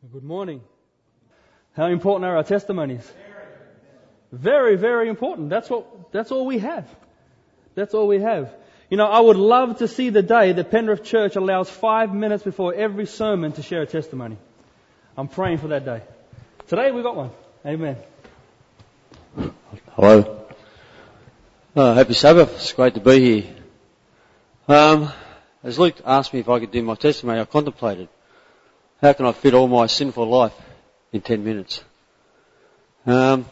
Good morning. How important are our testimonies? Very, very important. That's all we have. That's all we have. You know, I would love to see the day that Penrith Church allows 5 minutes before every sermon to share a testimony. I'm praying for that day. Today we got one. Amen. Hello. Happy Sabbath. It's great to be here. As Luke asked me if I could do my testimony, I contemplated, how can I fit all my sinful life in 10 minutes? As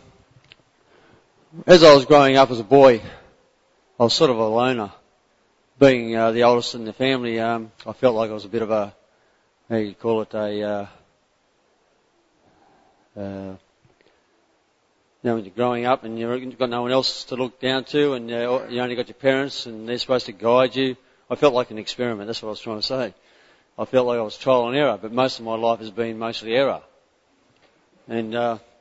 I was growing up as a boy, I was sort of a loner. Being the oldest in the family, I felt like I was a bit of a, how you call it, when you're growing up and you've got no one else to look down to, and you only got your parents and they're supposed to guide you. I felt like an experiment. That's what I was trying to say. I felt like I was trial and error, but most of my life has been mostly error. And,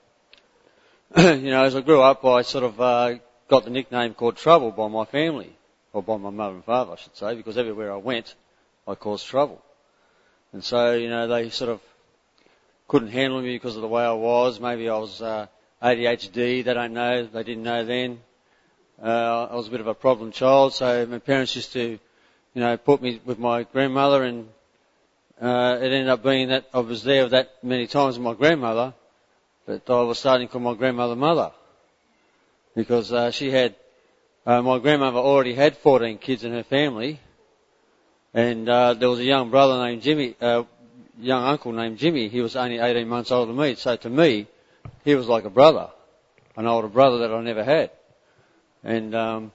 as I grew up, I sort of got the nickname called Trouble by my family, or by my mother and father, I should say, because everywhere I went, I caused trouble. And so, they sort of couldn't handle me because of the way I was. Maybe I was ADHD, they don't know, they didn't know then. I was a bit of a problem child, so my parents used to, put me with my grandmother, and it ended up being that I was there that many times with my grandmother, but I was starting to call my grandmother Mother, because she had, my grandmother already had 14 kids in her family, and there was a young brother named Jimmy, young uncle named Jimmy. He was only 18 months older than me, so to me, he was like a brother, an older brother that I never had. And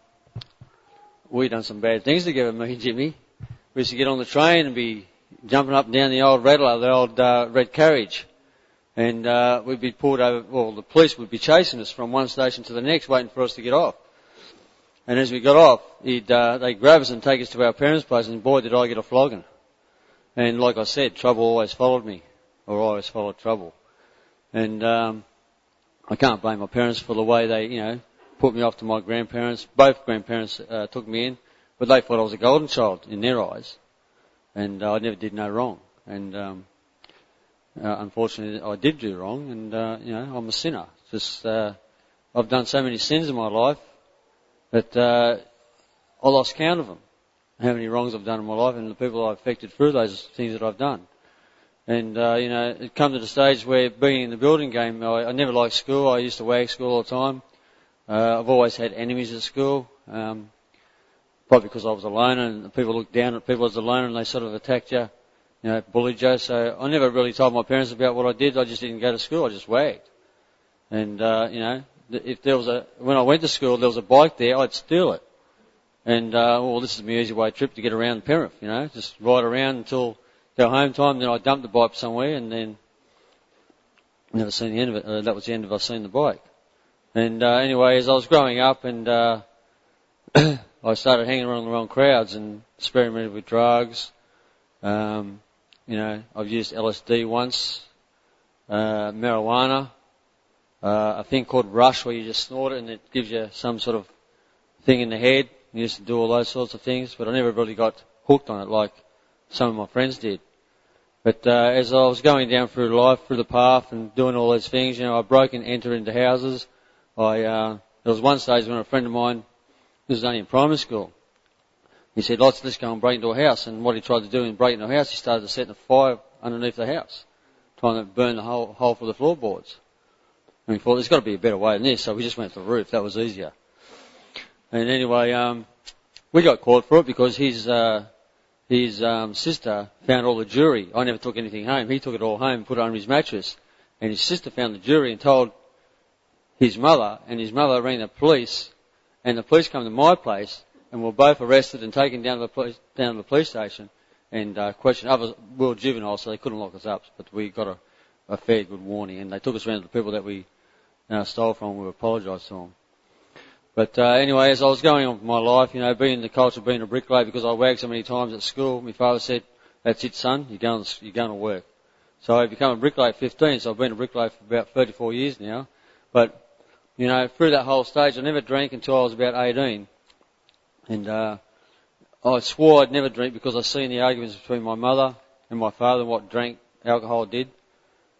we done some bad things together, me and Jimmy. We used to get on the train and be jumping up and down the old rattler, the old red carriage. And we'd be pulled over, well, the police would be chasing us from one station to the next, waiting for us to get off. And as we got off, they'd grab us and take us to our parents' place, and boy, did I get a flogging. And like I said, trouble always followed me, or I always followed trouble. And I can't blame my parents for the way they, put me off to my grandparents. Both grandparents took me in, but they thought I was a golden child in their eyes, and I never did no wrong. And unfortunately, I did do wrong, and I'm a sinner. Just I've done so many sins in my life that I lost count of them. How many wrongs I've done in my life, and the people I've affected through those things that I've done. And, it come to the stage where being in the building game, I never liked school. I used to wag school all the time. I've always had enemies at school, probably because I was a loner, and people looked down at people as a loner and they sort of attacked you, bullied you. So I never really told my parents about what I did. I just didn't go to school. I just wagged. And, if there was when I went to school, there was a bike there, I'd steal it. And, this is my easy way trip to get around Penrith, just ride around until go home time, then I dumped the bike somewhere, and then never seen the end of it. That was the end of us seeing the bike. And anyway, as I was growing up, and I started hanging around the wrong crowds and experimented with drugs. I've used LSD once, marijuana, a thing called rush where you just snort it and it gives you some sort of thing in the head. I used to do all those sorts of things, but I never really got hooked on it like some of my friends did. But as I was going down through life, through the path and doing all those things, I broke and entered into houses. There was one stage when a friend of mine, this was only in primary school, he said, let's go and break into a house. And what he tried to do in breaking into a house, he started to set a fire underneath the house, trying to burn the hole for the floorboards. And we thought, there's got to be a better way than this, so we just went to the roof. That was easier. And anyway, we got caught for it because his sister found all the jewelry. I never took anything home. He took it all home and put it under his mattress. And his sister found the jewelry and told his mother, and his mother rang the police, and the police come to my place, and were both arrested and taken down to the police station and questioned. We were juveniles, so they couldn't lock us up, but we got a fair good warning, and they took us around to the people that we stole from. We apologised to them. But anyway, as I was going on with my life, being in the culture, being a bricklayer, because I wagged so many times at school, my father said, that's it, son, you're going to work. So I became a bricklayer at 15, so I've been a bricklayer for about 34 years now. But, through that whole stage, I never drank until I was about 18. And I swore I'd never drink because I seen the arguments between my mother and my father and what alcohol did.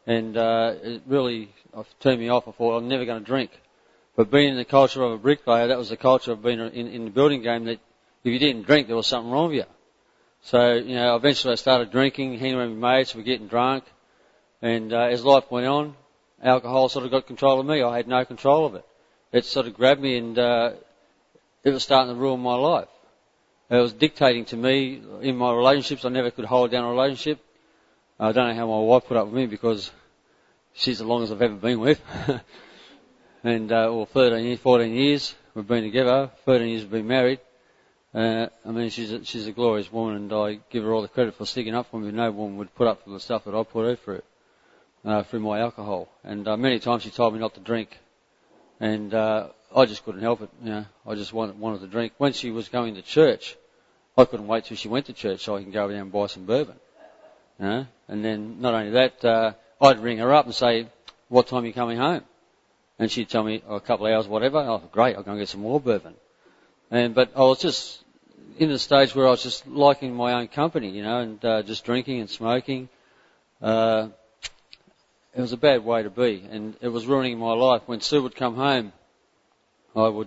And it really turned me off. I thought, I'm never going to drink. But being in the culture of a bricklayer, that was the culture of being in the building game, that if you didn't drink, there was something wrong with you. So, eventually I started drinking, hanging around with mates, we're getting drunk. And as life went on, alcohol sort of got control of me. I had no control of it. It sort of grabbed me, and it was starting to ruin my life. It was dictating to me in my relationships. I never could hold down a relationship. I don't know how my wife put up with me, because she's the longest I've ever been with. And, 14 years we've been together, 13 years we've been married. She's a glorious woman, and I give her all the credit for sticking up for me. No woman would put up for the stuff that I put her through my alcohol. And many times she told me not to drink, and I just couldn't help it. I just wanted to drink. When she was going to church, I couldn't wait till she went to church so I can go over there and buy some bourbon. And then not only that, I'd ring her up and say, "What time are you coming home?" And she'd tell me, a couple of hours, whatever. Oh, great, I'll go and get some more bourbon. But I was just in the stage where I was just liking my own company, and just drinking and smoking. It was a bad way to be, and it was ruining my life. When Sue would come home, I would,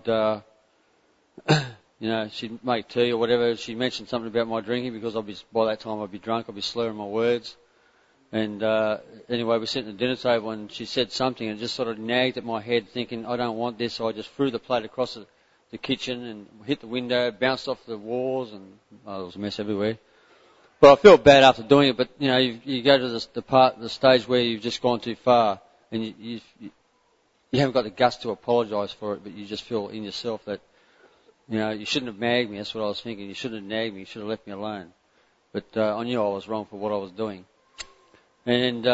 she'd make tea or whatever. She'd mention something about my drinking, because by that time I'd be drunk, I'd be slurring my words. And anyway, we're sitting at the dinner table, and she said something, and it just sort of nagged at my head, thinking, I don't want this. So I just threw the plate across the kitchen and hit the window, bounced off the walls, and there was a mess everywhere. But I felt bad after doing it. But you go to the stage where you've just gone too far, and you haven't got the guts to apologise for it, but you just feel in yourself that you shouldn't have nagged me. That's what I was thinking. You shouldn't have nagged me. You should have left me alone. But I knew I was wrong for what I was doing. And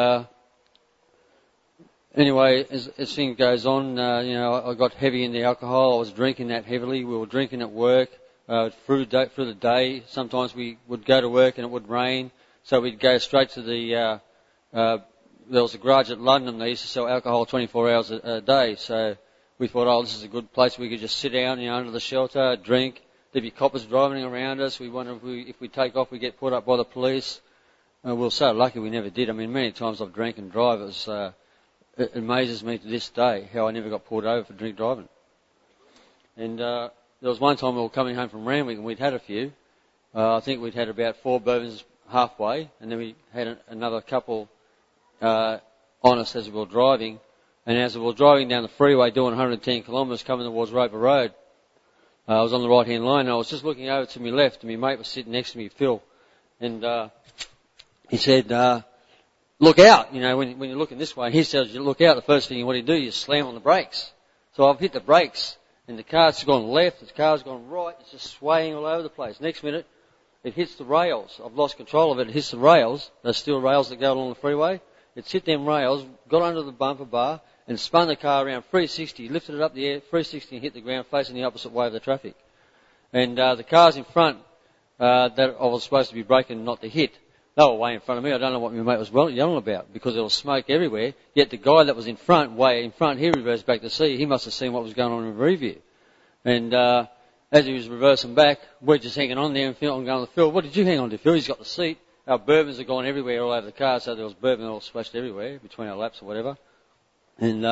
anyway, as things goes on, I got heavy in the alcohol. I was drinking that heavily. We were drinking at work through the day. Sometimes we would go to work and it would rain, so we'd go straight to the. There was a garage at London. They used to sell alcohol 24 hours a day. So we thought, this is a good place. We could just sit down, under the shelter, drink. There'd be coppers driving around us. We wonder if we take off, we get put up by the police. We were so lucky we never did. Many times I've drank and drive. It amazes me to this day how I never got pulled over for drink driving. And there was one time we were coming home from Randwick, and we'd had a few. I think we'd had about 4 bourbons halfway, and then we had another couple on us as we were driving. And as we were driving down the freeway doing 110 kilometres coming towards Roper Road, I was on the right-hand line, and I was just looking over to my left, and my mate was sitting next to me, Phil. And he said, look out, when you're looking this way. And he says, you look out, the first thing you want to do is slam on the brakes. So I've hit the brakes, and the car's gone left, the car's gone right, it's just swaying all over the place. Next minute, it hits the rails. I've lost control of it. It hits the rails, those steel rails that go along the freeway. It's hit them rails, got under the bumper bar, and spun the car around 360, lifted it up the air, 360, and hit the ground facing the opposite way of the traffic. And the cars in front that I was supposed to be braking not to hit, they were way in front of me. I don't know what my mate was yelling about, because there was smoke everywhere. Yet the guy that was way in front, he reversed back to see. He must have seen what was going on in rear view. And as he was reversing back, we're just hanging on there, and I'm going to Phil, what did you hang on to, Phil? He's got the seat. Our bourbons had gone everywhere all over the car, so there was bourbon all splashed everywhere between our laps or whatever. And,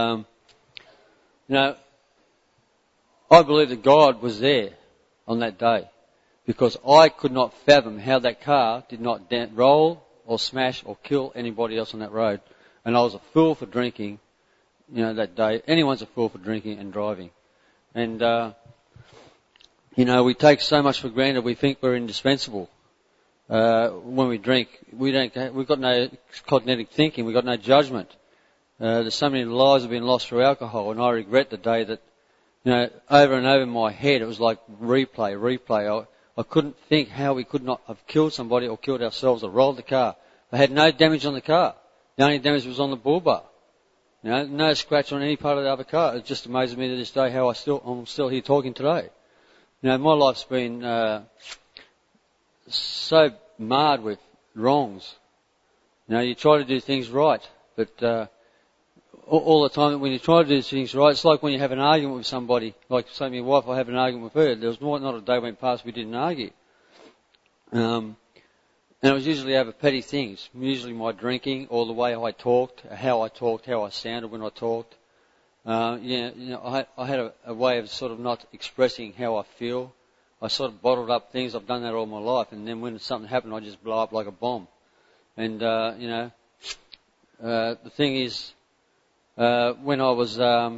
I believe that God was there on that day, because I could not fathom how that car did not roll or smash or kill anybody else on that road. And I was a fool for drinking, that day. Anyone's a fool for drinking and driving. And, we take so much for granted. We think we're indispensable. When we drink, we've got no cognitive thinking. We've got no judgment. There's so many lives have been lost through alcohol, and I regret the day that, over and over in my head, it was like replay. I couldn't think how we could not have killed somebody or killed ourselves or rolled the car. I had no damage on the car. The only damage was on the bull bar. No scratch on any part of the other car. It just amazes me to this day how I'm still here talking today. My life's been so marred with wrongs. You try to do things right, but all the time when you try to do things right, it's like when you have an argument with somebody, like say my wife, I have an argument with her. There was not a day went past we didn't argue. And it was usually over petty things, usually my drinking or the way I talked, how I sounded when I talked. I had a way of sort of not expressing how I feel. I sort of bottled up things. I've done that all my life, and then when something happened, I just blow up like a bomb. And the thing is, when I was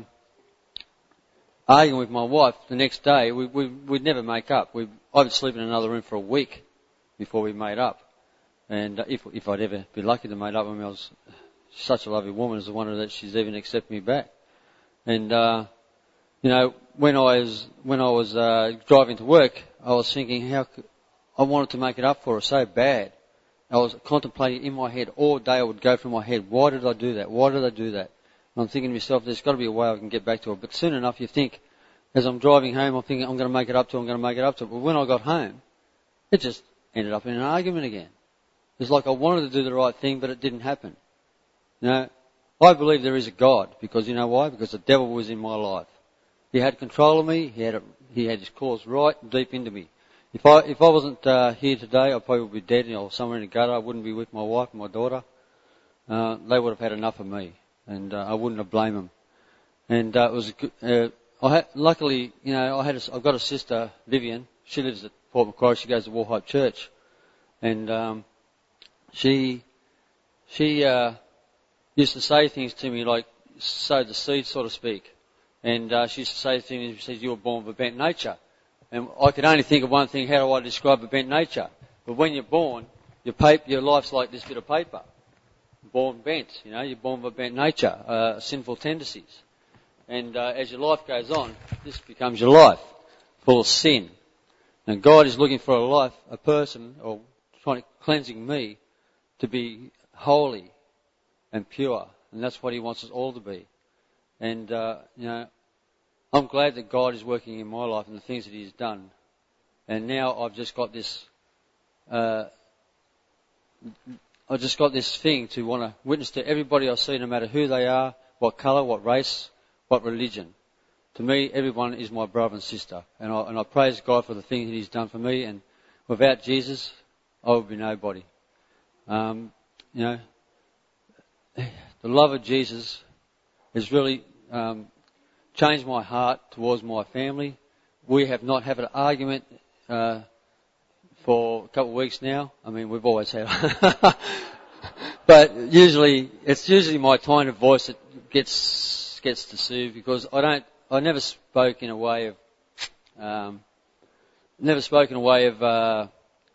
arguing with my wife the next day, we'd never make up. I would sleep in another room for a week before we made up. And if I'd ever be lucky to make up, I mean, I was such a lovely woman, as a wonder that she's even accepted me back. And when I was driving to work, I was thinking I wanted to make it up for her so bad. I was contemplating in my head all day. I would go through my head, why did I do that? Why did I do that? And I'm thinking to myself, there's got to be a way I can get back to her. But soon enough, you think, as I'm driving home, I'm thinking, I'm going to make it up to her. But when I got home, it just ended up in an argument again. It's like I wanted to do the right thing, but it didn't happen. I believe there is a God, because you know why? Because the devil was in my life. He had control of me. He had his claws right deep into me. If I wasn't here today, I probably would be dead or somewhere in the gutter. I wouldn't be with my wife and my daughter. They would have had enough of me, and I wouldn't have blamed them. And it was luckily, I've got a sister, Vivian. She lives at Port Macquarie. She goes to War Hope Church, and she used to say things to me like sow the seed, so to speak. And she used to say to me, she says, you were born with a bent nature. And I could only think of one thing, how do I describe a bent nature? But when you're born, your life's like this bit of paper. Born bent, you're born with a bent nature, sinful tendencies. And as your life goes on, this becomes your life, full of sin. And God is looking for a person, or cleansing me to be holy and pure. And that's what He wants us all to be. And, I'm glad that God is working in my life and the things that He's done. And now I've just got this, thing to want to witness to everybody I see, no matter who they are, what colour, what race, what religion. To me, everyone is my brother and sister. And I praise God for the things that He's done for me. And without Jesus, I would be nobody. The love of Jesus has really changed my heart towards my family. We have not had an argument for a couple of weeks now. I mean, we've always had. But it's usually my tone of voice that gets to soothe, because I never spoke in a way of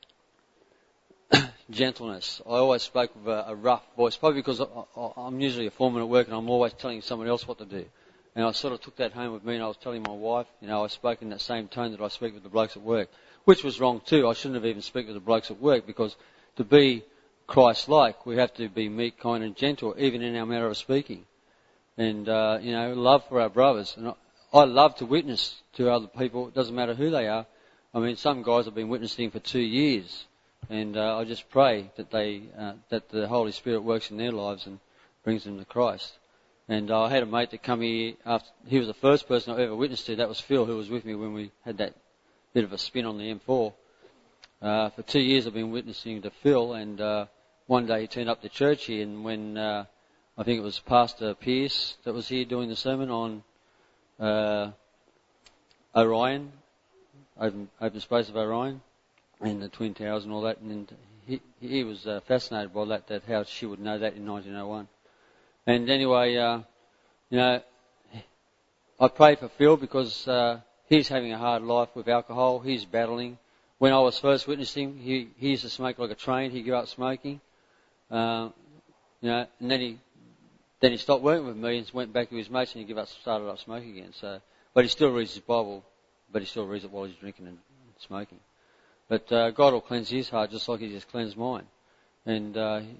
gentleness. I always spoke with a rough voice, probably because I'm usually a foreman at work and I'm always telling someone else what to do. And I sort of took that home with me, and I was telling my wife, I spoke in that same tone that I speak with the blokes at work, which was wrong too. I shouldn't have even spoken with the blokes at work, because to be Christ-like, we have to be meek, kind and gentle, even in our manner of speaking. And, love for our brothers. And I love to witness to other people. It doesn't matter who they are. I mean, some guys have been witnessing for 2 years. And I just pray that that the Holy Spirit works in their lives and brings them to Christ. And I had a mate that come here after. He was the first person I ever witnessed to. That was Phil, who was with me when we had that bit of a spin on the M4. For 2 years I've been witnessing to Phil, and one day he turned up to church here, and when I think it was Pastor Pierce that was here doing the sermon on Orion, open space of Orion, and the Twin Towers and all that, and he was fascinated by that how she would know that in 1901. And anyway, I pray for Phil, because he's having a hard life with alcohol. He's battling. When I was first witnessing, he used to smoke like a train. He gave up smoking. And then he stopped working with me and went back to his mates, and he started up smoking again. So, but he still reads his Bible, but he still reads it while he's drinking and smoking. But God will cleanse his heart just like He just cleansed mine. And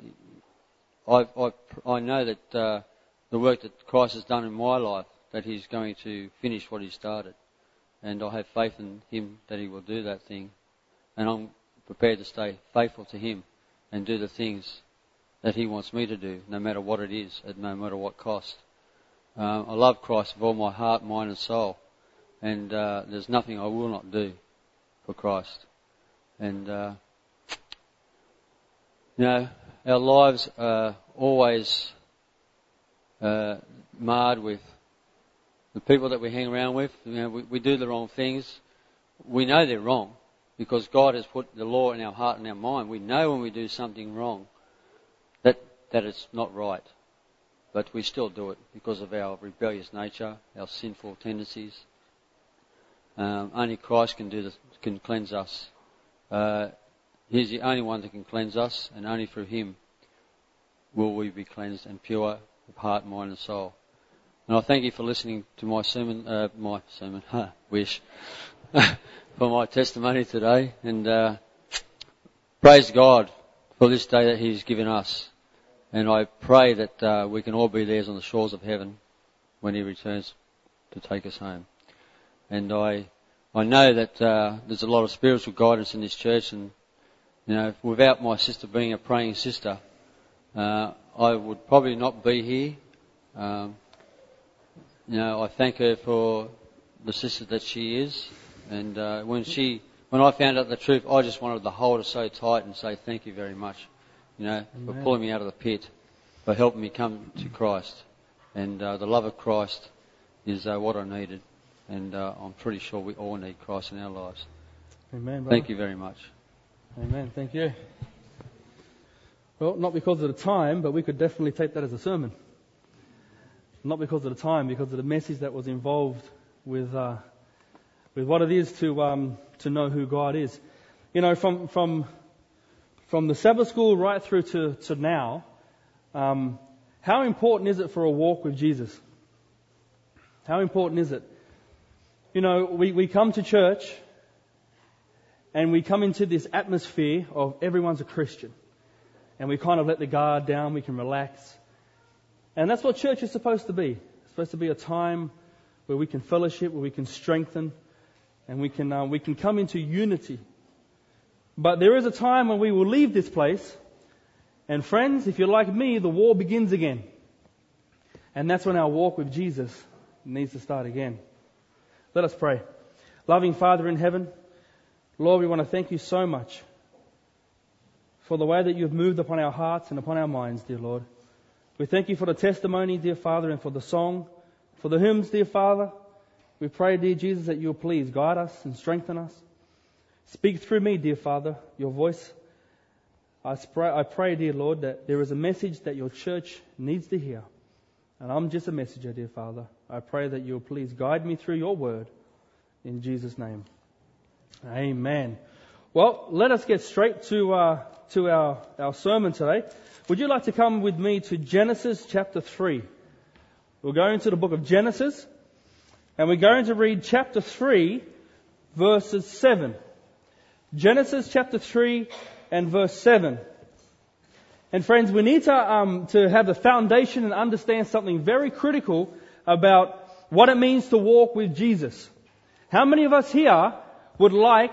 I know that the work that Christ has done in my life, that He's going to finish what He started. And I have faith in Him that He will do that thing. And I'm prepared to stay faithful to Him and do the things that He wants me to do, no matter what it is, at no matter what cost. I love Christ with all my heart, mind and soul. And there's nothing I will not do for Christ. And You know, our lives are always marred with the people that we hang around with. You know, we do the wrong things. We know they're wrong because God has put the law in our heart and our mind. We know when we do something wrong that it's not right. But we still do it because of our rebellious nature, our sinful tendencies. Only Christ can cleanse us. He's the only one that can cleanse us, and only through Him will we be cleansed and pure of heart, mind, and soul. And I thank you for listening to my sermon, wish, for my testimony today. And praise God for this day that He's given us. And I pray that we can all be there on the shores of heaven when He returns to take us home. And I know that there's a lot of spiritual guidance in this church, and you know, without my sister being a praying sister, I would probably not be here. You know, I thank her for the sister that she is, and when I found out the truth, I just wanted to hold her so tight and say thank you very much, you know, for pulling me out of the pit, for helping me come to Christ. And the love of Christ is what I needed, and I'm pretty sure we all need Christ in our lives. Amen, brother. Thank you very much. Amen. Thank you. Well, not because of the time, but we could definitely take that as a sermon. Not because of the time, because of the message that was involved with what it is to know who God is. You know, from the Sabbath school right through to now, how important is it for a walk with Jesus? How important is it? You know, we come to church and we come into this atmosphere of everyone's a Christian. And we kind of let the guard down, we can relax. And that's what church is supposed to be. It's supposed to be a time where we can fellowship, where we can strengthen, and we can come into unity. But there is a time when we will leave this place, and friends, if you're like me, the war begins again. And that's when our walk with Jesus needs to start again. Let us pray. Loving Father in heaven, Lord, we want to thank you so much for the way that you've moved upon our hearts and upon our minds, dear Lord. We thank you for the testimony, dear Father, and for the song, for the hymns, dear Father. We pray, dear Jesus, that you'll please guide us and strengthen us. Speak through me, dear Father, your voice. I pray, dear Lord, that there is a message that your church needs to hear. And I'm just a messenger, dear Father. I pray that you'll please guide me through your word. In Jesus' name. Amen. Well, let us get straight to our sermon today. Would you like to come with me to Genesis chapter 3? We're going to the book of Genesis, and we're going to read chapter 3, verses 7. Genesis chapter 3 and verse 7. And friends, we need to have the foundation and understand something very critical about what it means to walk with Jesus. How many of us here would like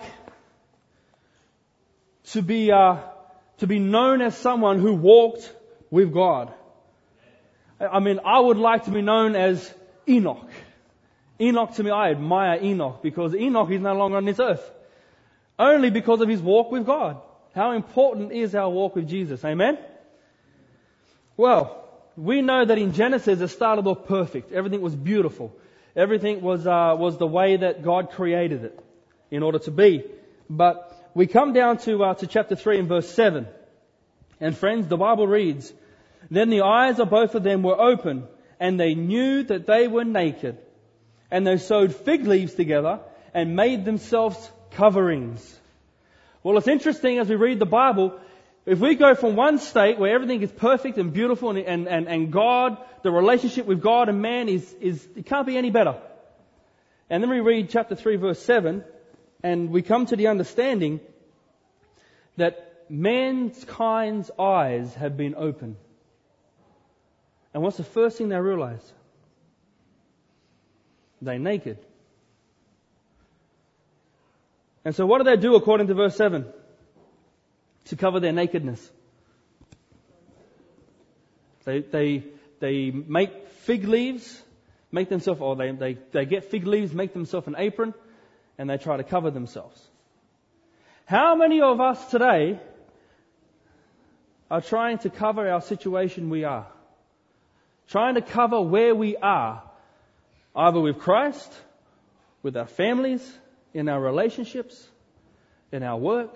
to be known as someone who walked with God? I mean, I would like to be known as Enoch. Enoch, to me, I admire Enoch because Enoch is no longer on this earth. Only because of his walk with God. How important is our walk with Jesus? Amen? Well, we know that in Genesis it started off perfect. Everything was beautiful. Everything was the way that God created it in order to be. But we come down to chapter 3 and verse 7. And friends, the Bible reads, "Then the eyes of both of them were open, and they knew that they were naked. And they sewed fig leaves together and made themselves coverings." Well, it's interesting as we read the Bible, if we go from one state where everything is perfect and beautiful and God, the relationship with God and man is it can't be any better. And then we read chapter 3 verse 7 and we come to the understanding that mankind's eyes have been opened. And what's the first thing they realize? They're naked. And so what do they do according to verse 7? To cover their nakedness. They make fig leaves, make themselves, or they get fig leaves, make themselves an apron, and they try to cover themselves. How many of us today are trying to cover our situation we are. Trying to cover where we are, either with Christ, with our families, in our relationships, in our work.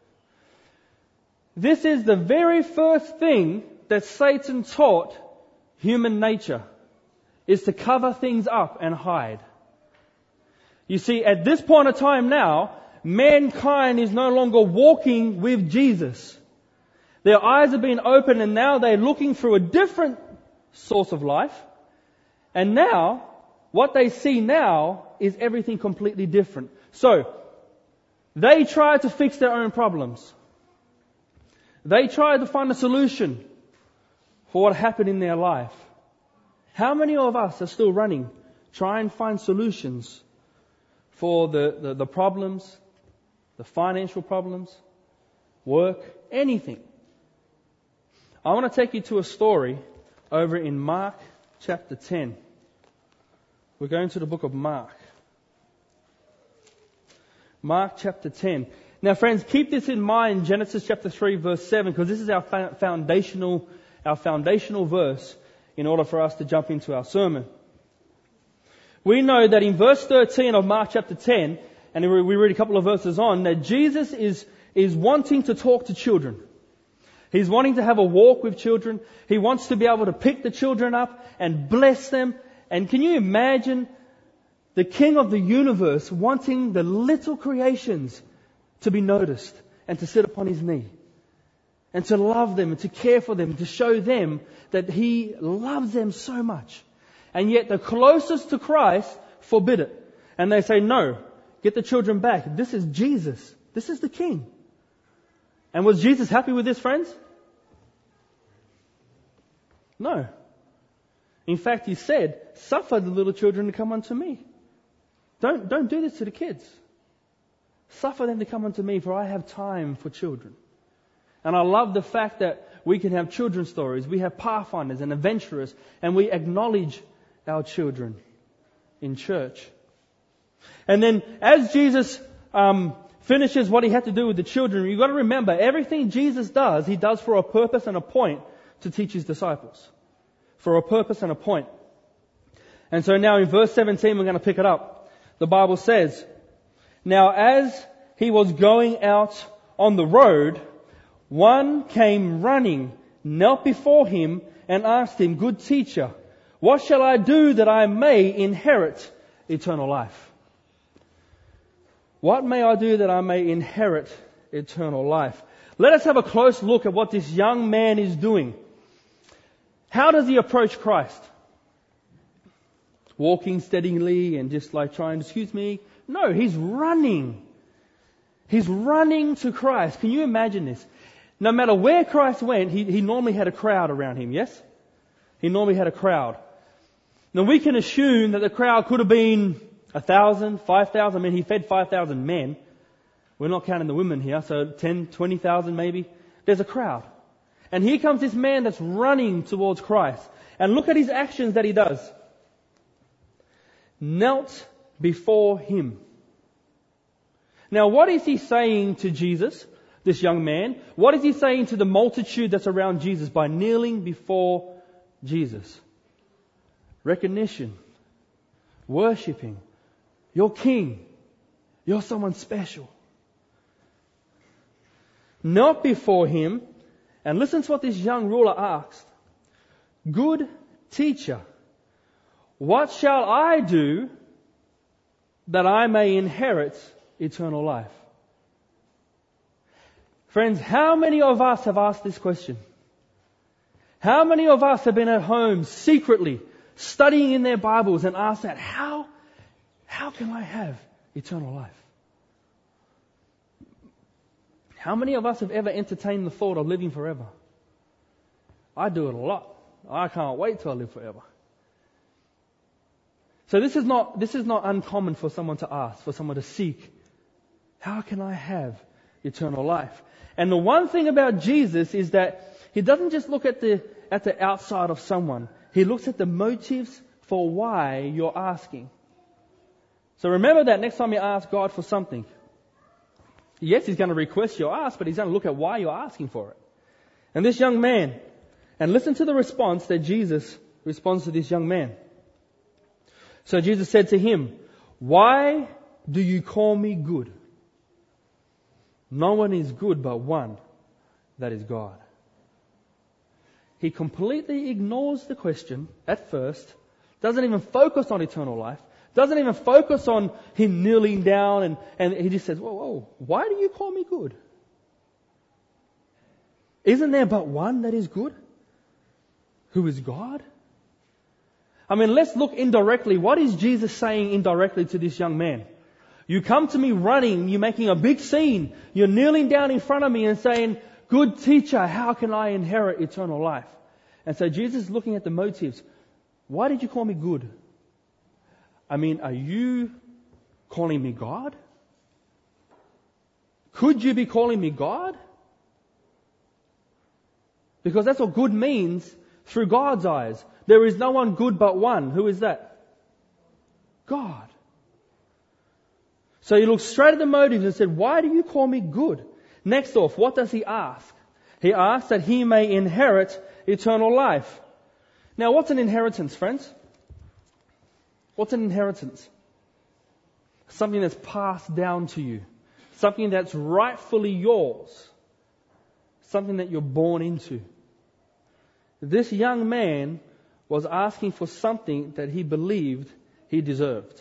This is the very first thing that Satan taught human nature, is to cover things up and hide. You see, at this point of time now, mankind is no longer walking with Jesus. Their eyes have been opened and now they're looking through a different source of life. And now, what they see now is everything completely different. So, they try to fix their own problems. They try to find a solution for what happened in their life. How many of us are still running, try and find solutions for the problems, the financial problems, work, anything? I want to take you to a story over in Mark chapter 10. We're going to the book of Mark. Mark chapter 10. Now friends, keep this in mind, Genesis chapter 3 verse 7, because this is our foundational verse in order for us to jump into our sermon. We know that in verse 13 of Mark chapter 10, and we read a couple of verses on, that Jesus is wanting to talk to children. He's wanting to have a walk with children. He wants to be able to pick the children up and bless them. And can you imagine the King of the universe wanting the little creations to be noticed and to sit upon His knee and to love them and to care for them, to show them that He loves them so much. And yet the closest to Christ forbid it. And they say, no, get the children back. This is Jesus. This is the King. And was Jesus happy with this, friends? No. In fact, He said, suffer the little children to come unto me. Don't do this to the kids. Suffer them to come unto me, for I have time for children. And I love the fact that we can have children's stories. We have pathfinders and adventurers, and we acknowledge our children in church. And then as Jesus finishes what He had to do with the children, you've got to remember, everything Jesus does, He does for a purpose and a point to teach His disciples. For a purpose and a point. And so now in verse 17, we're going to pick it up. The Bible says, now as He was going out on the road, one came running, knelt before Him, and asked Him, good teacher, what shall I do that I may inherit eternal life? What may I do that I may inherit eternal life? Let us have a close look at what this young man is doing. How does he approach Christ? Walking steadily and just like trying, excuse me? No, he's running. He's running to Christ. Can you imagine this? No matter where Christ went, he normally had a crowd around Him, yes? He normally had a crowd. Now we can assume that the crowd could have been 1,000, 5,000. I mean, He fed 5,000 men. We're not counting the women here, so 10, 20,000 maybe. There's a crowd. And here comes this man that's running towards Christ. And look at his actions that he does. Knelt before Him. Now what is he saying to Jesus, this young man? What is he saying to the multitude that's around Jesus by kneeling before Jesus? Recognition. Worshipping. You're King. You're someone special. Knelt before Him. And listen to what this young ruler asked. Good teacher, what shall I do that I may inherit eternal life? Friends, how many of us have asked this question? How many of us have been at home secretly studying in their Bibles and asked that, how can I have eternal life? How many of us have ever entertained the thought of living forever? I do it a lot. I can't wait till I live forever. So this is not uncommon for someone to ask, for someone to seek. How can I have eternal life? And the one thing about Jesus is that He doesn't just look at the outside of someone. He looks at the motives for why you're asking. So remember that next time you ask God for something. Yes, He's going to request your ask, but He's going to look at why you're asking for it. And this young man, and listen to the response that Jesus responds to this young man. So Jesus said to him, "Why do you call me good? No one is good but one, that is God." He completely ignores the question at first, doesn't even focus on eternal life, doesn't even focus on him kneeling down, and he just says, whoa, why do you call me good? Isn't there but one that is good? Who is God? I mean, let's look indirectly. What is Jesus saying indirectly to this young man? You come to me running, you're making a big scene, you're kneeling down in front of me and saying, "Good teacher, how can I inherit eternal life?" And so Jesus is looking at the motives. Why did you call me good? I mean, are you calling me God? Could you be calling me God? Because that's what good means through God's eyes. There is no one good but one. Who is that? God. So he looked straight at the motives and said, "Why do you call me good?" Next off, what does he ask? He asks that he may inherit eternal life. Now, what's an inheritance, friends? What's an inheritance? Something that's passed down to you. Something that's rightfully yours. Something that you're born into. This young man was asking for something that he believed he deserved.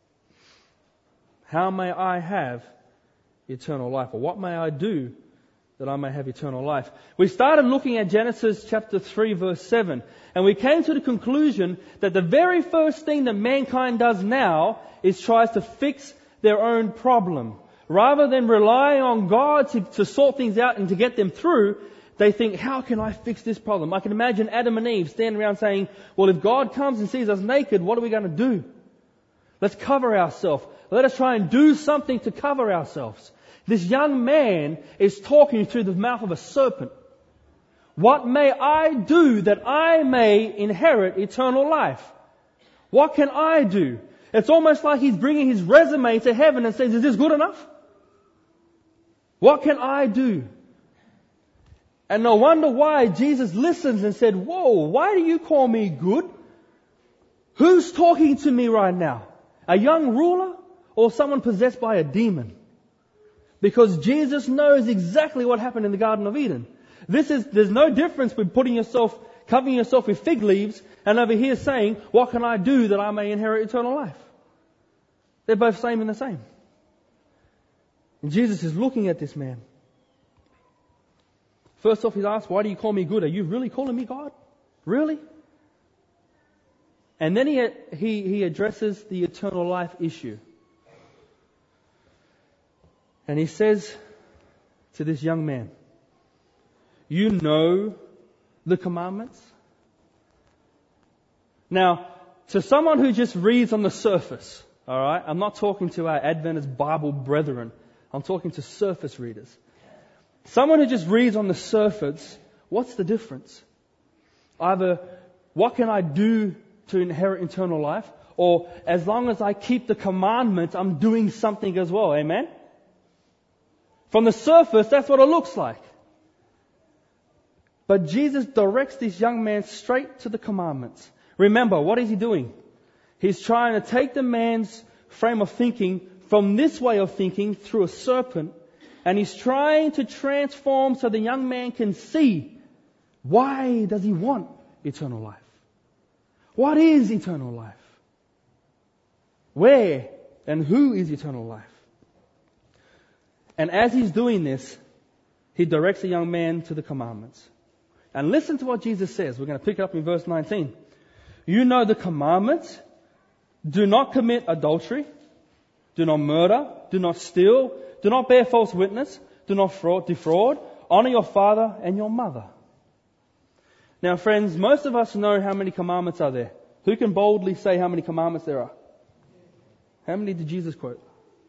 How may I have eternal life? Or what may I do that I may have eternal life? We started looking at Genesis chapter 3 verse 7, and we came to the conclusion that the very first thing that mankind does now is tries to fix their own problem. Rather than relying on God to sort things out and to get them through, they think, how can I fix this problem? I can imagine Adam and Eve standing around saying, well, if God comes and sees us naked, what are we going to do? Let's cover ourselves. Let us try and do something to cover ourselves. This young man is talking through the mouth of a serpent. What may I do that I may inherit eternal life? What can I do? It's almost like he's bringing his resume to heaven and says, is this good enough? What can I do? And no wonder why Jesus listens and said, whoa, why do you call me good? Who's talking to me right now? A young ruler or someone possessed by a demon? Because Jesus knows exactly what happened in the Garden of Eden. There's no difference with covering yourself with fig leaves and over here saying, what can I do that I may inherit eternal life? They're both same and the same. And Jesus is looking at this man. First off, he's asked, why do you call me good? Are you really calling me God? Really? And then he addresses the eternal life issue. And he says to this young man, you know the commandments? Now, to someone who just reads on the surface, alright, I'm not talking to our Adventist Bible brethren. I'm talking to surface readers. Someone who just reads on the surface, what's the difference? Either, what can I do to inherit eternal life? Or, as long as I keep the commandments, I'm doing something as well. Amen? From the surface, that's what it looks like. But Jesus directs this young man straight to the commandments. Remember, what is he doing? He's trying to take the man's frame of thinking from this way of thinking through a serpent, and he's trying to transform so the young man can see, why does he want eternal life? What is eternal life? Where and who is eternal life? And as he's doing this, he directs the young man to the commandments. And listen to what Jesus says. We're going to pick it up in verse 19. You know the commandments. Do not commit adultery. Do not murder. Do not steal. Do not bear false witness. Do not defraud. Honor your father and your mother. Now, friends, most of us know how many commandments are there. Who can boldly say how many commandments there are? How many did Jesus quote?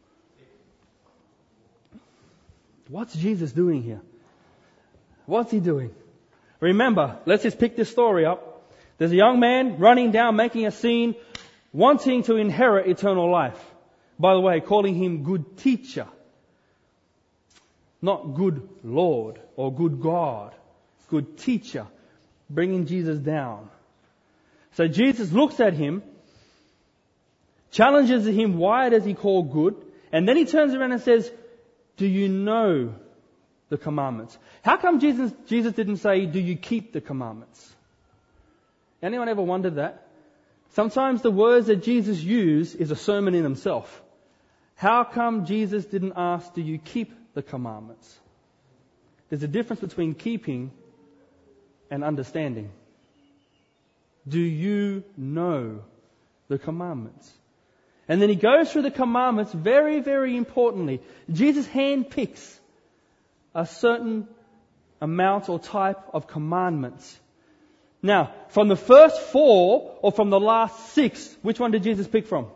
What's Jesus doing here? What's he doing? Remember, let's just pick this story up. There's a young man running down, making a scene, wanting to inherit eternal life. By the way, calling him good teacher. Not good Lord or good God. good teacher, bringing Jesus down. So Jesus looks at him, challenges him, why does he call good? And then he turns around and says, do you know the commandments? How come Jesus didn't say, do you keep the commandments? Anyone ever wondered that? Sometimes the words that Jesus used is a sermon in himself. How come Jesus didn't ask, do you keep the commandments? There's a difference between keeping and understanding. Do you know the commandments? And then he goes through the commandments very, very importantly. Jesus handpicks a certain amount or type of commandments. Now, from the first 4 or from the last 6, which one did Jesus pick from?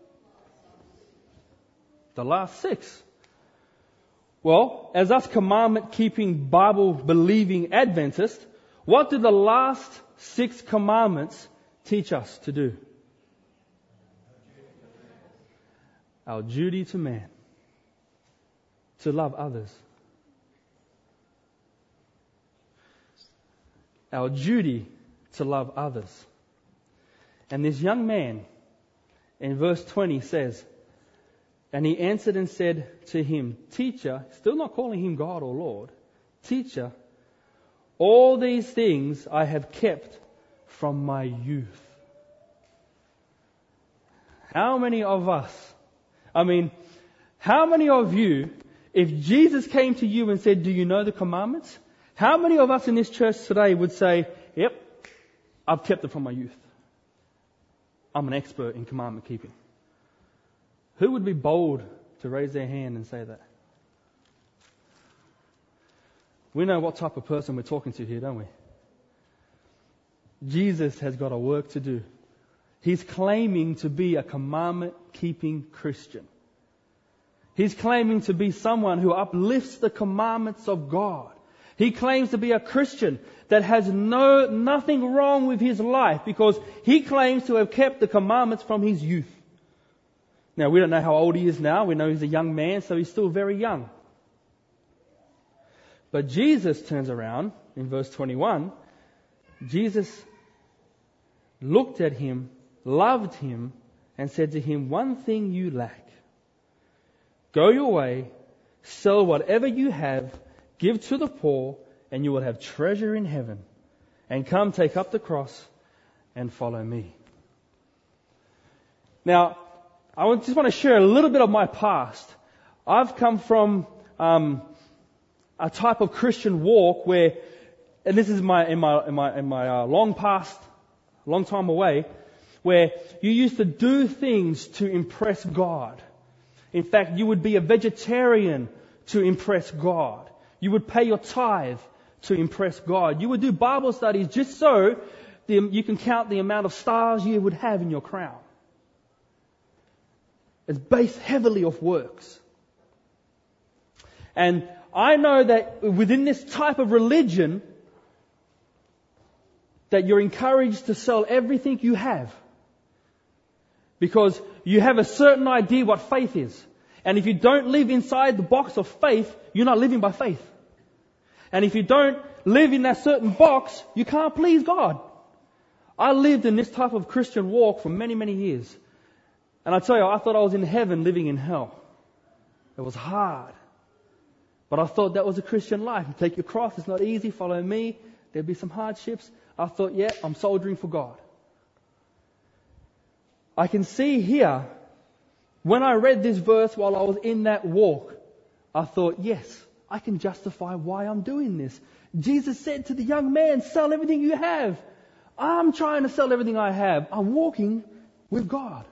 The last 6. Well, as us commandment-keeping, Bible-believing Adventists, what do the last 6 commandments teach us to do? Our duty to man. To love others. Our duty to love others. And this young man, in verse 20 says, and he answered and said to him, Teacher, still not calling him God or Lord, Teacher, all these things I have kept from my youth. How many of us, how many of you, if Jesus came to you and said, do you know the commandments? How many of us in this church today would say, yep, I've kept it from my youth. I'm an expert in commandment keeping. Who would be bold to raise their hand and say that? We know what type of person we're talking to here, don't we? Jesus has got a work to do. He's claiming to be a commandment-keeping Christian. He's claiming to be someone who uplifts the commandments of God. He claims to be a Christian that has nothing wrong with his life because he claims to have kept the commandments from his youth. Now, we don't know how old he is now. We know he's a young man, so he's still very young. But Jesus turns around in verse 21. Jesus looked at him, loved him, and said to him, one thing you lack. Go your way, sell whatever you have, give to the poor, and you will have treasure in heaven. And come take up the cross and follow me. Now, I just want to share a little bit of my past. I've come from a type of Christian walk where, and this is in my long past, long time away, where you used to do things to impress God. In fact, you would be a vegetarian to impress God. You would pay your tithe to impress God. You would do Bible studies just so you can count the amount of stars you would have in your crown. It's based heavily off works. And I know that within this type of religion, that you're encouraged to sell everything you have. Because you have a certain idea what faith is. And if you don't live inside the box of faith, you're not living by faith. And if you don't live in that certain box, you can't please God. I lived in this type of Christian walk for many, many years. And I tell you, I thought I was in heaven living in hell. It was hard. But I thought that was a Christian life. You take your cross, it's not easy, follow me. There'll be some hardships. I thought, yeah, I'm soldiering for God. I can see here, when I read this verse while I was in that walk, I thought, yes, I can justify why I'm doing this. Jesus said to the young man, sell everything you have. I'm trying to sell everything I have. I'm walking with God.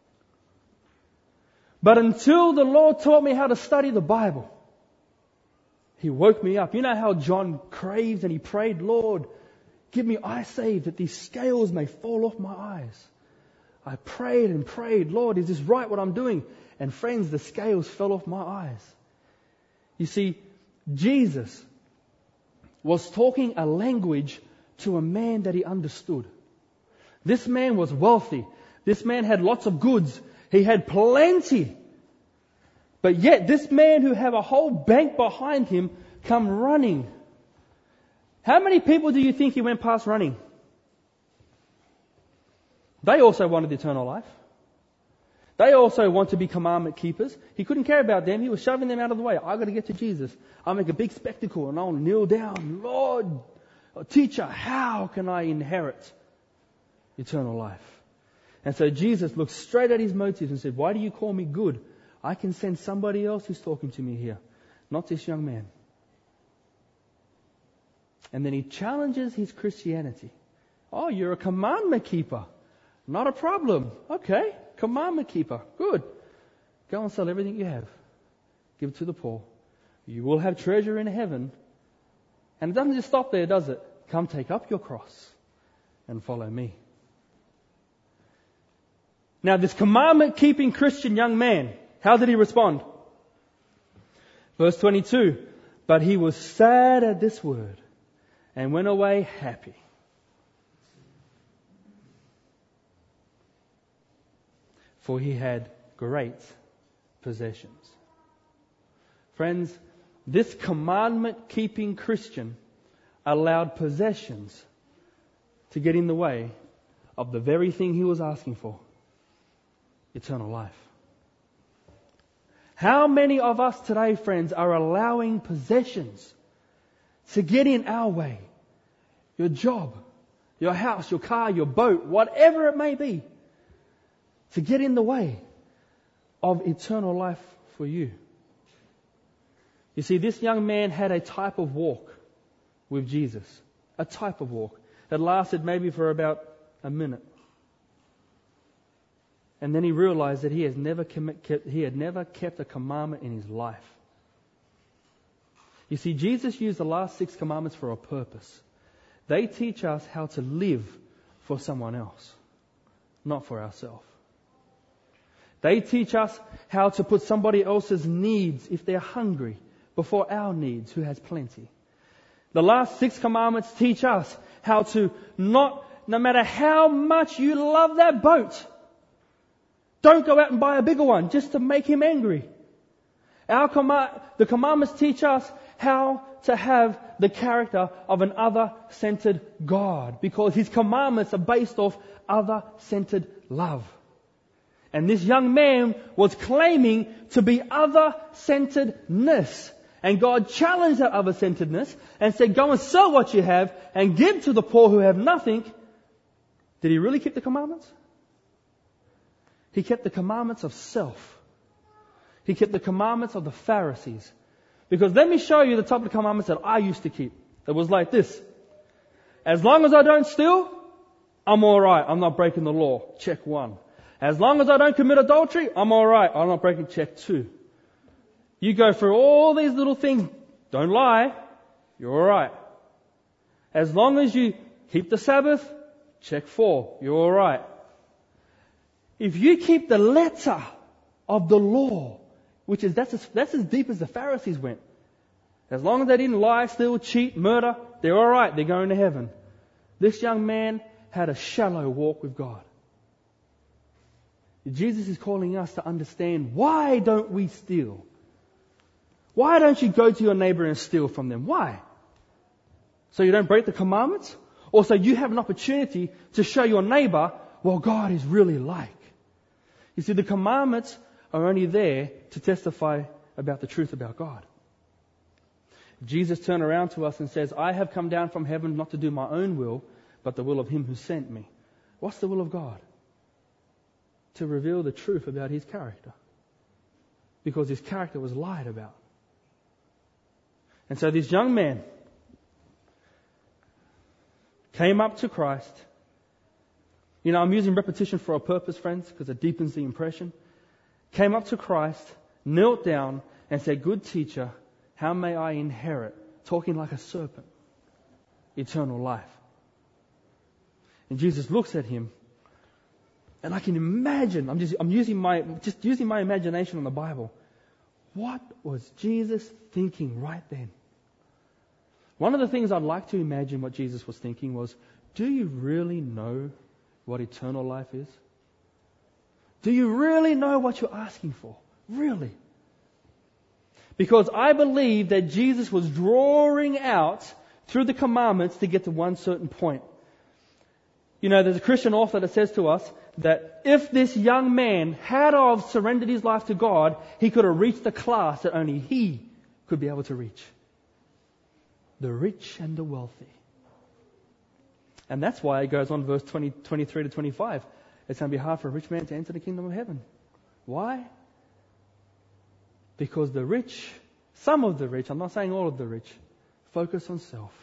But until the Lord taught me how to study the Bible, He woke me up. You know how John craved and he prayed, Lord, give me eyesight that these scales may fall off my eyes. I prayed and prayed, Lord, is this right what I'm doing? And friends, the scales fell off my eyes. You see, Jesus was talking a language to a man that he understood. This man was wealthy. This man had lots of goods. He had plenty. But yet this man who had a whole bank behind him come running How many people do you think he went past running? They also wanted eternal life. They also want to be commandment keepers. He couldn't care about them. He was shoving them out of the way. I've got to get to Jesus. I'll make a big spectacle and I'll kneel down. Lord, teacher, how can I inherit eternal life? And so Jesus looked straight at his motives and said, why do you call me good? I can send somebody else who's talking to me here, not this young man. And then he challenges his Christianity. Oh, you're a commandment keeper. Not a problem. Okay, commandment keeper. Good. Go and sell everything you have. Give it to the poor. You will have treasure in heaven. And it doesn't just stop there, does it? Come take up your cross and follow me. Now, this commandment-keeping Christian young man, how did he respond? Verse 22, but he was sad at this word and went away happy. For he had great possessions. Friends, this commandment-keeping Christian allowed possessions to get in the way of the very thing he was asking for, eternal life. How many of us today, friends, are allowing possessions to get in our way? Your job, your house, your car, your boat, whatever it may be, to get in the way of eternal life for you. You see, this young man had a type of walk with Jesus. A type of walk that lasted maybe for about a minute. And then he realized that he had never kept a commandment in his life. You see, Jesus used the last 6 commandments for a purpose. They teach us how to live for someone else, not for ourselves. They teach us how to put somebody else's needs, if they're hungry, before our needs, who has plenty. The last 6 commandments teach us how to no matter how much you love that boat, don't go out and buy a bigger one just to make him angry. The commandments teach us how to have the character of an other-centered God, because his commandments are based off other-centered love. And this young man was claiming to be other-centeredness. And God challenged that other-centeredness and said, go and sell what you have and give to the poor who have nothing. Did he really keep the commandments? He kept the commandments of self. He kept the commandments of the Pharisees. Because let me show you the type of commandments that I used to keep. It was like this. As long as I don't steal, I'm alright. I'm not breaking the law. Check 1. As long as I don't commit adultery, I'm alright. I'm not breaking check 2. You go through all these little things. Don't lie. You're alright. As long as you keep the Sabbath, check 4. You're alright. If you keep the letter of the law, which is that's as deep as the Pharisees went. As long as they didn't lie, steal, cheat, murder, they're alright. They're going to heaven. This young man had a shallow walk with God. Jesus is calling us to understand, why don't we steal? Why don't you go to your neighbor and steal from them? Why? So you don't break the commandments? Or so you have an opportunity to show your neighbor what God is really like? You see, the commandments are only there to testify about the truth about God. Jesus turned around to us and says, I have come down from heaven not to do my own will, but the will of him who sent me. What's the will of God? To reveal the truth about his character. Because his character was lied about. And so this young man came up to Christ. You know, I'm using repetition for a purpose, friends, because it deepens the impression. Came up to Christ, knelt down and said, good teacher, how may I inherit, talking like a serpent, eternal life? And Jesus looks at him, and I can imagine, I'm using my imagination on the Bible. What was Jesus thinking right then? One of the things I'd like to imagine what Jesus was thinking was, do you really know what eternal life is? Do you really know what you're asking for? Really? Because I believe that Jesus was drawing out through the commandments to get to one certain point. You know, there's a Christian author that says to us that if this young man had of surrendered his life to God, he could have reached the class that only he could be able to reach. The rich and the wealthy. And that's why it goes on verse 23 to 25. It's going to be hard for a rich man to enter the kingdom of heaven. Why? Because the rich, some of the rich, I'm not saying all of the rich, focus on self.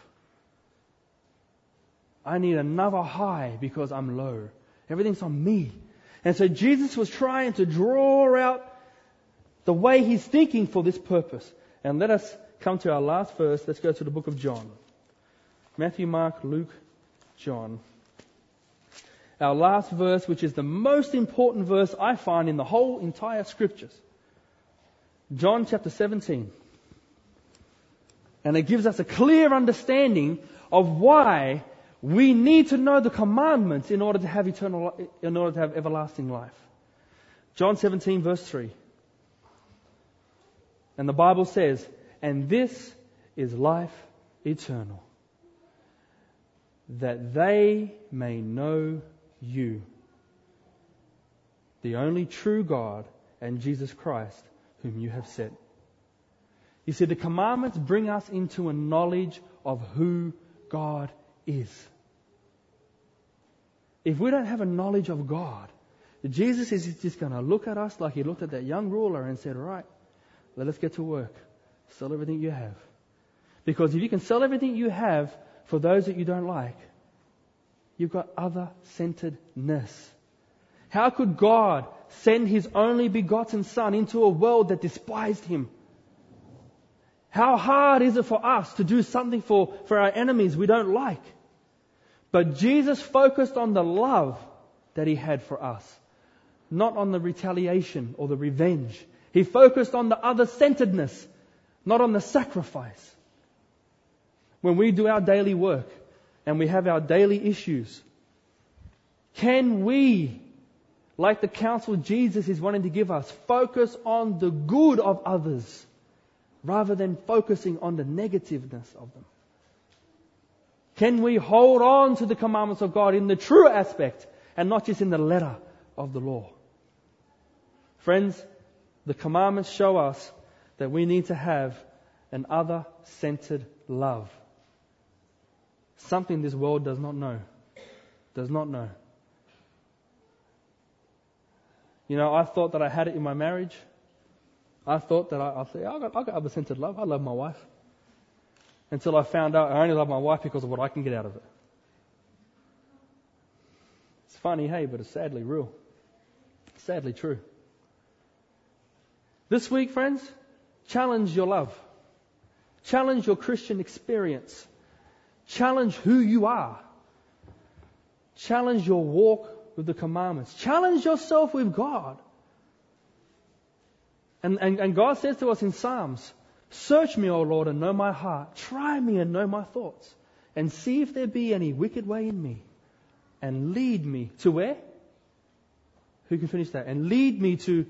I need another high because I'm low. Everything's on me. And so Jesus was trying to draw out the way he's thinking for this purpose. And let us come to our last verse. Let's go to the book of John. Matthew, Mark, Luke, John. Our last verse, which is the most important verse I find in the whole entire scriptures. John chapter 17. And it gives us a clear understanding of why we need to know the commandments in order to have everlasting life. John 17 verse 3. And the Bible says, "And this is life eternal, that they may know you, the only true God, and Jesus Christ, whom you have sent." You see, the commandments bring us into a knowledge of who God is. If we don't have a knowledge of God, Jesus is just going to look at us like he looked at that young ruler and said, "Right, let us get to work. Sell everything you have." Because if you can sell everything you have for those that you don't like, you've got other-centeredness. How could God send His only begotten Son into a world that despised Him? How hard is it for us to do something for our enemies we don't like? But Jesus focused on the love that He had for us, not on the retaliation or the revenge. He focused on the other-centeredness, not on the sacrifice. When we do our daily work and we have our daily issues, can we, like the counsel Jesus is wanting to give us, focus on the good of others rather than focusing on the negativeness of them? Can we hold on to the commandments of God in the true aspect and not just in the letter of the law? Friends, the commandments show us that we need to have an other-centered love. Something this world does not know. Does not know. You know, I thought that I had it in my marriage. I thought that I got other-centered love. I love my wife. Until I found out I only love my wife because of what I can get out of it. It's funny, hey, but it's sadly real. Sadly true. This week, friends, challenge your love. Challenge your Christian experience. Challenge who you are. Challenge your walk with the commandments. Challenge yourself with God. And God says to us in Psalms, "Search me, O Lord, and know my heart. Try me and know my thoughts. And see if there be any wicked way in me. And lead me" to where? Who can finish that? "And lead me to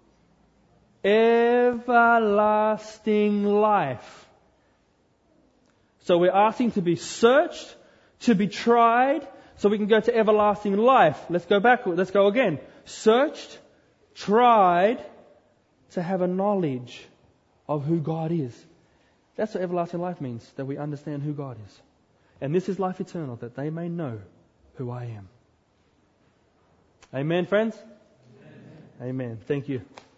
everlasting life." So we're asking to be searched, to be tried, so we can go to everlasting life. Let's go backward. Let's go again. Searched, tried, to have a knowledge of who God is. That's what everlasting life means, that we understand who God is. And this is life eternal, that they may know who I am. Amen, friends? Amen. Amen. Thank you.